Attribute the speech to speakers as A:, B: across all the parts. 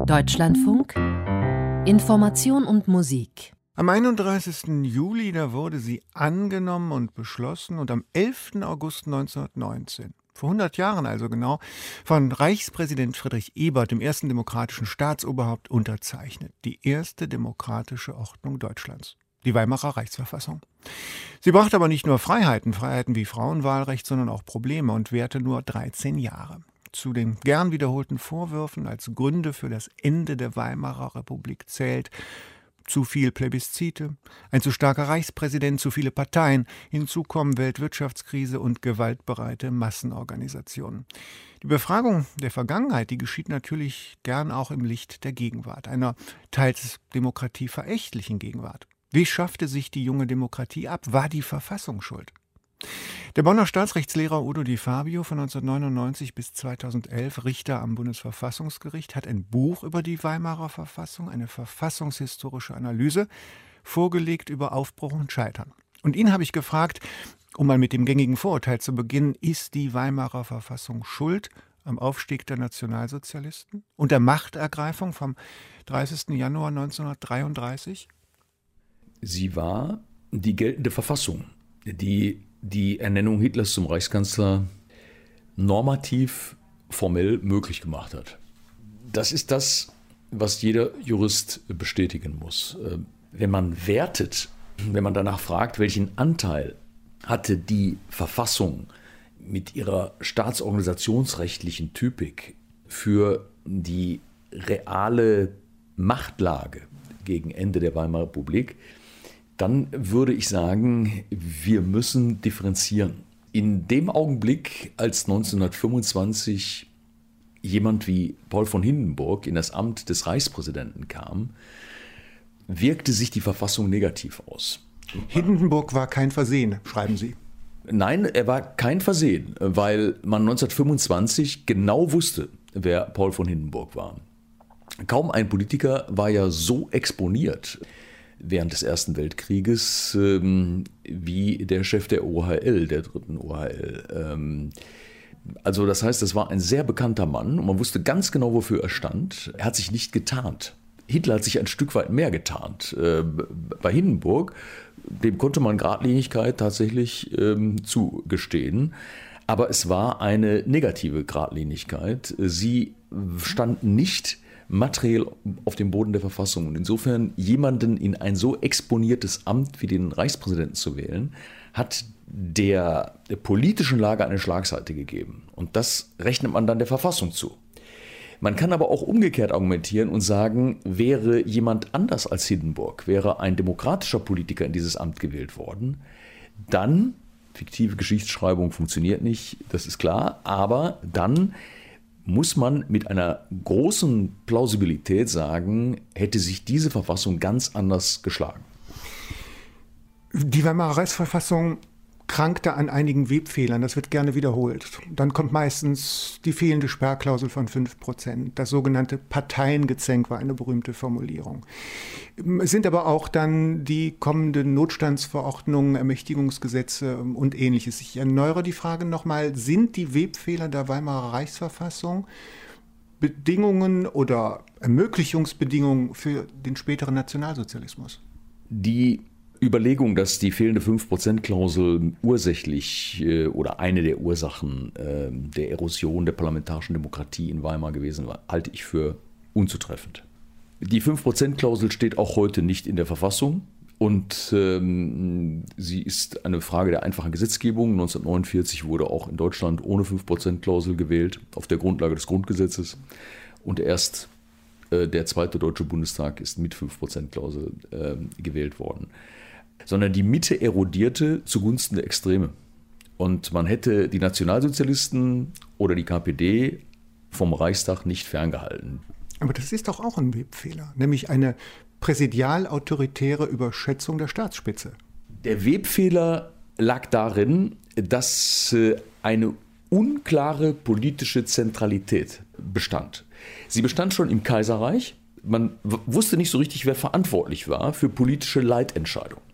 A: Deutschlandfunk Information und Musik.
B: Am 31. Juli, da wurde sie angenommen und beschlossen und am 11. August 1919, vor 100 Jahren also genau, von Reichspräsident Friedrich Ebert, dem ersten demokratischen Staatsoberhaupt, unterzeichnet. Die erste demokratische Ordnung Deutschlands. Die Weimarer Reichsverfassung. Sie brachte aber nicht nur Freiheiten wie Frauenwahlrecht, sondern auch Probleme und währte nur 13 Jahre. Zu den gern wiederholten Vorwürfen als Gründe für das Ende der Weimarer Republik zählt zu viel Plebiszite, ein zu starker Reichspräsident, zu viele Parteien, hinzu kommen Weltwirtschaftskrise und gewaltbereite Massenorganisationen. Die Befragung der Vergangenheit, die geschieht natürlich gern auch im Licht der Gegenwart, einer teils demokratieverächtlichen Gegenwart. Wie schaffte sich die junge Demokratie ab? War die Verfassung schuld? Der Bonner Staatsrechtslehrer Udo Di Fabio, von 1999 bis 2011 Richter am Bundesverfassungsgericht, hat ein Buch über die Weimarer Verfassung, eine verfassungshistorische Analyse, vorgelegt über Aufbruch und Scheitern. Und ihn habe ich gefragt, um mal mit dem gängigen Vorurteil zu beginnen, ist die Weimarer Verfassung schuld am Aufstieg der Nationalsozialisten und der Machtergreifung vom 30. Januar 1933?
C: Sie war die geltende Verfassung, die die Ernennung Hitlers zum Reichskanzler normativ, formell möglich gemacht hat. Das ist das, was jeder Jurist bestätigen muss. Wenn man wertet, wenn man danach fragt, welchen Anteil hatte die Verfassung mit ihrer staatsorganisationsrechtlichen Typik für die reale Machtlage gegen Ende der Weimarer Republik, dann würde ich sagen, wir müssen differenzieren. In dem Augenblick, als 1925 jemand wie Paul von Hindenburg in das Amt des Reichspräsidenten kam, wirkte sich die Verfassung negativ aus.
B: Hindenburg war kein Versehen, schreiben Sie.
C: Nein, er war kein Versehen, weil man 1925 genau wusste, wer Paul von Hindenburg war. Kaum ein Politiker war ja so exponiert während des Ersten Weltkrieges wie der Chef der OHL, der dritten OHL. Also das heißt, es war ein sehr bekannter Mann und man wusste ganz genau, wofür er stand. Er hat sich nicht getarnt. Hitler hat sich ein Stück weit mehr getarnt. Bei Hindenburg, dem konnte man Geradlinigkeit tatsächlich zugestehen. Aber es war eine negative Geradlinigkeit. Sie stand nicht materiell auf dem Boden der Verfassung. Und insofern jemanden in ein so exponiertes Amt wie den Reichspräsidenten zu wählen, hat der politischen Lage eine Schlagseite gegeben. Und das rechnet man dann der Verfassung zu. Man kann aber auch umgekehrt argumentieren und sagen, wäre jemand anders als Hindenburg, wäre ein demokratischer Politiker in dieses Amt gewählt worden, dann, fiktive Geschichtsschreibung funktioniert nicht, das ist klar, aber dann muss man mit einer großen Plausibilität sagen, hätte sich diese Verfassung ganz anders geschlagen.
B: Die Weimarer Reichsverfassung krankte an einigen Webfehlern, das wird gerne wiederholt. Dann kommt meistens die fehlende Sperrklausel von 5%. Das sogenannte Parteiengezänk war eine berühmte Formulierung. Es sind aber auch dann die kommenden Notstandsverordnungen, Ermächtigungsgesetze und Ähnliches. Ich erneuere die Frage nochmal, sind die Webfehler der Weimarer Reichsverfassung Bedingungen oder Ermöglichungsbedingungen für den späteren Nationalsozialismus?
C: Die Überlegung, dass die fehlende 5%-Klausel ursächlich oder eine der Ursachen der Erosion der parlamentarischen Demokratie in Weimar gewesen war, halte ich für unzutreffend. Die 5%-Klausel steht auch heute nicht in der Verfassung und sie ist eine Frage der einfachen Gesetzgebung. 1949 wurde auch in Deutschland ohne 5%-Klausel gewählt, auf der Grundlage des Grundgesetzes, und erst der zweite Deutsche Bundestag ist mit 5%-Klausel gewählt worden. Sondern die Mitte erodierte zugunsten der Extreme. Und man hätte die Nationalsozialisten oder die KPD vom Reichstag nicht ferngehalten.
B: Aber das ist doch auch ein Webfehler, nämlich eine präsidial-autoritäre Überschätzung der Staatsspitze.
C: Der Webfehler lag darin, dass eine unklare politische Zentralität bestand. Sie bestand schon im Kaiserreich. Man wusste nicht so richtig, wer verantwortlich war für politische Leitentscheidungen.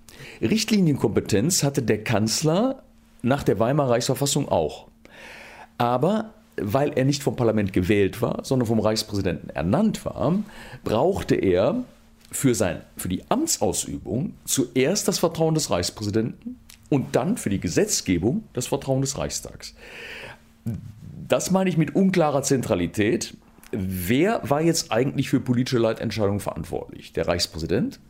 C: Richtlinienkompetenz hatte der Kanzler nach der Weimarer Reichsverfassung auch. Aber weil er nicht vom Parlament gewählt war, sondern vom Reichspräsidenten ernannt war, brauchte er für die Amtsausübung zuerst das Vertrauen des Reichspräsidenten und dann für die Gesetzgebung das Vertrauen des Reichstags. Das meine ich mit unklarer Zentralität. Wer war jetzt eigentlich für politische Leitentscheidungen verantwortlich? Der Reichspräsident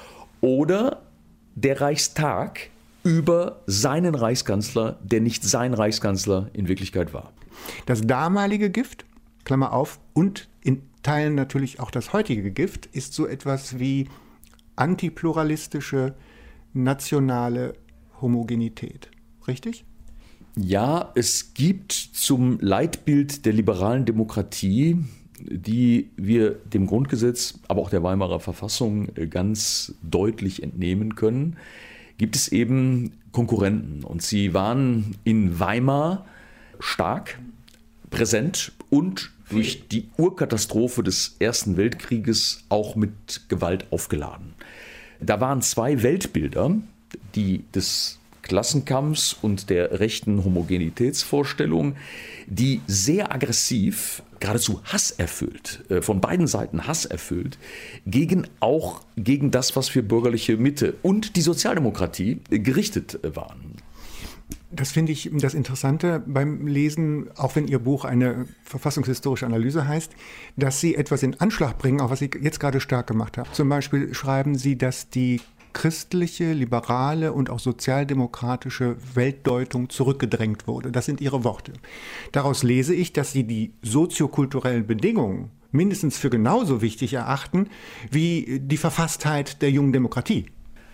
C: oder der Reichstag über seinen Reichskanzler, der nicht sein Reichskanzler in Wirklichkeit war?
B: Das damalige Gift, Klammer auf, und in Teilen natürlich auch das heutige Gift, ist so etwas wie antipluralistische, nationale Homogenität. Richtig?
C: Ja, es gibt zum Leitbild der liberalen Demokratie, die wir dem Grundgesetz, aber auch der Weimarer Verfassung ganz deutlich entnehmen können, gibt es eben Konkurrenten. Und sie waren in Weimar stark präsent und durch die Urkatastrophe des Ersten Weltkrieges auch mit Gewalt aufgeladen. Da waren zwei Weltbilder, die des Klassenkampfs und der rechten Homogenitätsvorstellung, die sehr aggressiv, geradezu hasserfüllt, von beiden Seiten hasserfüllt, gegen das, was für bürgerliche Mitte und die Sozialdemokratie gerichtet waren.
B: Das finde ich das Interessante beim Lesen, auch wenn Ihr Buch eine verfassungshistorische Analyse heißt, dass Sie etwas in Anschlag bringen, auch was Sie jetzt gerade stark gemacht haben. Zum Beispiel schreiben Sie, dass die christliche, liberale und auch sozialdemokratische Weltdeutung zurückgedrängt wurde. Das sind Ihre Worte. Daraus lese ich, dass Sie die soziokulturellen Bedingungen mindestens für genauso wichtig erachten wie die Verfasstheit der jungen Demokratie.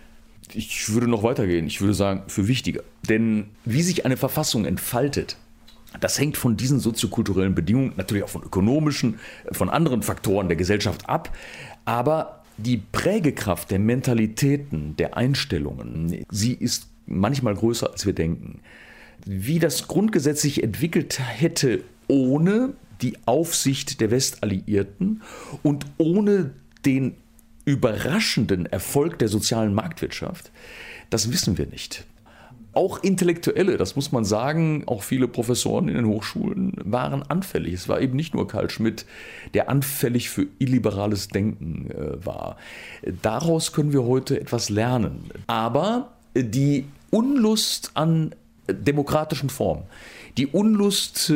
C: Ich würde noch weitergehen. Ich würde sagen, für wichtiger. Denn wie sich eine Verfassung entfaltet, das hängt von diesen soziokulturellen Bedingungen, natürlich auch von ökonomischen, von anderen Faktoren der Gesellschaft ab. Aber die Prägekraft der Mentalitäten, der Einstellungen, sie ist manchmal größer, als wir denken. Wie das Grundgesetz sich entwickelt hätte ohne die Aufsicht der Westalliierten und ohne den überraschenden Erfolg der sozialen Marktwirtschaft, das wissen wir nicht. Auch Intellektuelle, das muss man sagen, auch viele Professoren in den Hochschulen waren anfällig. Es war eben nicht nur Carl Schmitt, der anfällig für illiberales Denken war. Daraus können wir heute etwas lernen. Aber die Unlust an demokratischen Formen, die Unlust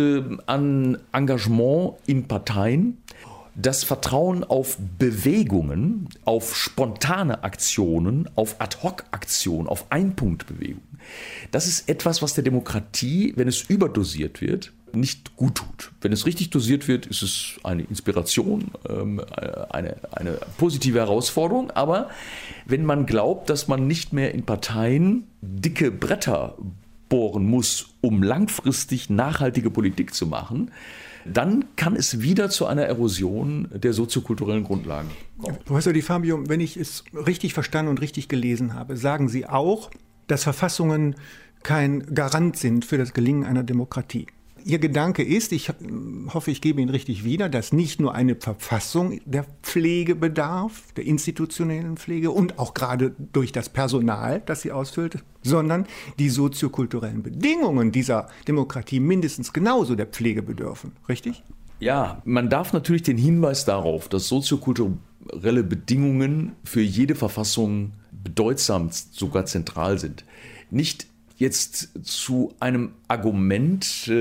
C: an Engagement in Parteien, das Vertrauen auf Bewegungen, auf spontane Aktionen, auf Ad-hoc-Aktionen, auf Einpunktbewegungen, das ist etwas, was der Demokratie, wenn es überdosiert nicht gut tut. Wenn es richtig dosiert wird, ist es eine Inspiration, eine positive Herausforderung. Aber wenn man glaubt, dass man nicht mehr in Parteien dicke Bretter bohren muss, um langfristig nachhaltige Politik zu machen, dann kann es wieder zu einer Erosion der soziokulturellen Grundlagen kommen.
B: Professor Di Fabio, wenn ich es richtig verstanden und richtig gelesen habe, sagen Sie auch, dass Verfassungen kein Garant sind für das Gelingen einer Demokratie. Ihr Gedanke ist, ich hoffe, ich gebe ihn richtig wieder, dass nicht nur eine Verfassung der Pflege bedarf, der institutionellen Pflege und auch gerade durch das Personal, das sie ausfüllt, sondern die soziokulturellen Bedingungen dieser Demokratie mindestens genauso der Pflege bedürfen. Richtig?
C: Ja, man darf natürlich den Hinweis darauf, dass soziokulturelle Bedingungen für jede Verfassung bedeutsam, sogar zentral sind, nicht jetzt zu einem Argument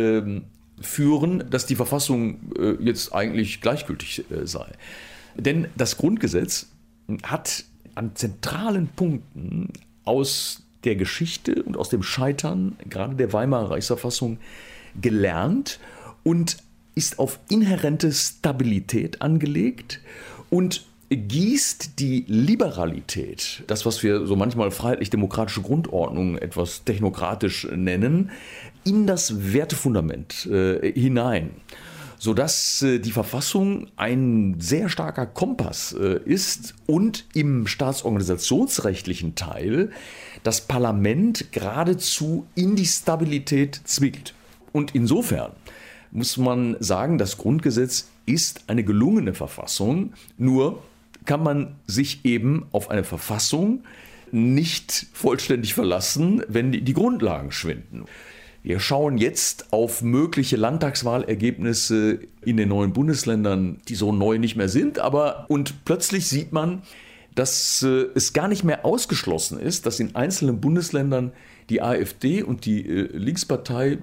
C: führen, dass die Verfassung jetzt eigentlich gleichgültig sei. Denn das Grundgesetz hat an zentralen Punkten aus der Geschichte und aus dem Scheitern gerade der Weimarer Reichsverfassung gelernt und ist auf inhärente Stabilität angelegt und gießt die Liberalität, das, was wir so manchmal freiheitlich-demokratische Grundordnung etwas technokratisch nennen, in das Wertefundament hinein, sodass die Verfassung ein sehr starker Kompass ist und im staatsorganisationsrechtlichen Teil das Parlament geradezu in die Stabilität zwingt. Und insofern muss man sagen, das Grundgesetz ist eine gelungene Verfassung, nur kann man sich eben auf eine Verfassung nicht vollständig verlassen, wenn die Grundlagen schwinden. Wir schauen jetzt auf mögliche Landtagswahlergebnisse in den neuen Bundesländern, die so neu nicht mehr sind, und plötzlich sieht man, dass es gar nicht mehr ausgeschlossen ist, dass in einzelnen Bundesländern die AfD und die Linkspartei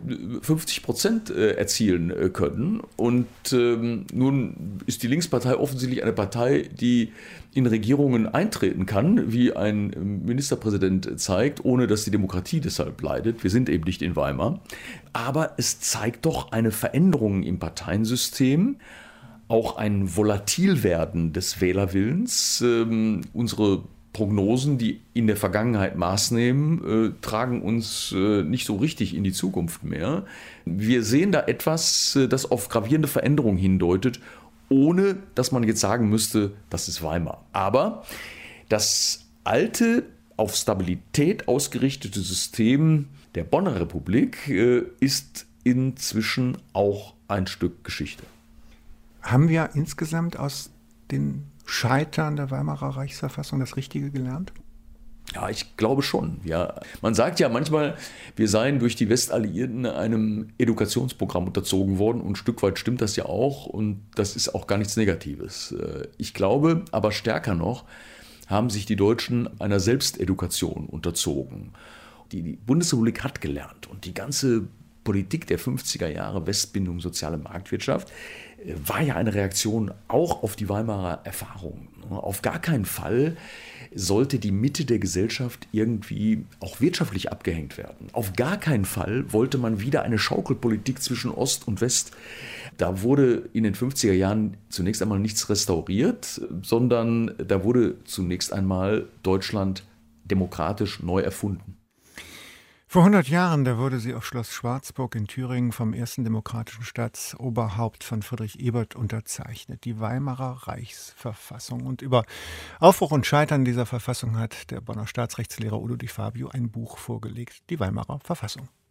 C: 50% erzielen können. Und nun ist die Linkspartei offensichtlich eine Partei, die in Regierungen eintreten kann, wie ein Ministerpräsident zeigt, ohne dass die Demokratie deshalb leidet. Wir sind eben nicht in Weimar. Aber es zeigt doch eine Veränderung im Parteiensystem, auch ein Volatilwerden des Wählerwillens. Unsere Prognosen, die in der Vergangenheit Maß nehmen, tragen uns nicht so richtig in die Zukunft mehr. Wir sehen da etwas, das auf gravierende Veränderungen hindeutet, ohne dass man jetzt sagen müsste, das ist Weimar. Aber das alte, auf Stabilität ausgerichtete System der Bonner Republik ist inzwischen auch ein Stück Geschichte.
B: Haben wir insgesamt aus den Scheitern der Weimarer Reichsverfassung das Richtige gelernt?
C: Ja, ich glaube schon. Ja. Man sagt ja manchmal, wir seien durch die Westalliierten einem Edukationsprogramm unterzogen worden und ein Stück weit stimmt das ja auch und das ist auch gar nichts Negatives. Ich glaube, aber stärker noch, haben sich die Deutschen einer Selbstedukation unterzogen. Die Bundesrepublik hat gelernt und die ganze Politik der 50er Jahre, Westbindung, soziale Marktwirtschaft, war ja eine Reaktion auch auf die Weimarer Erfahrung. Auf gar keinen Fall sollte die Mitte der Gesellschaft irgendwie auch wirtschaftlich abgehängt werden. Auf gar keinen Fall wollte man wieder eine Schaukelpolitik zwischen Ost und West. Da wurde in den 50er Jahren zunächst einmal nichts restauriert, sondern da wurde zunächst einmal Deutschland demokratisch neu erfunden.
B: Vor 100 Jahren, da wurde sie auf Schloss Schwarzburg in Thüringen vom ersten demokratischen Staatsoberhaupt von Friedrich Ebert unterzeichnet, die Weimarer Reichsverfassung. Und über Aufbruch und Scheitern dieser Verfassung hat der Bonner Staatsrechtslehrer Udo Di Fabio ein Buch vorgelegt, die Weimarer Verfassung.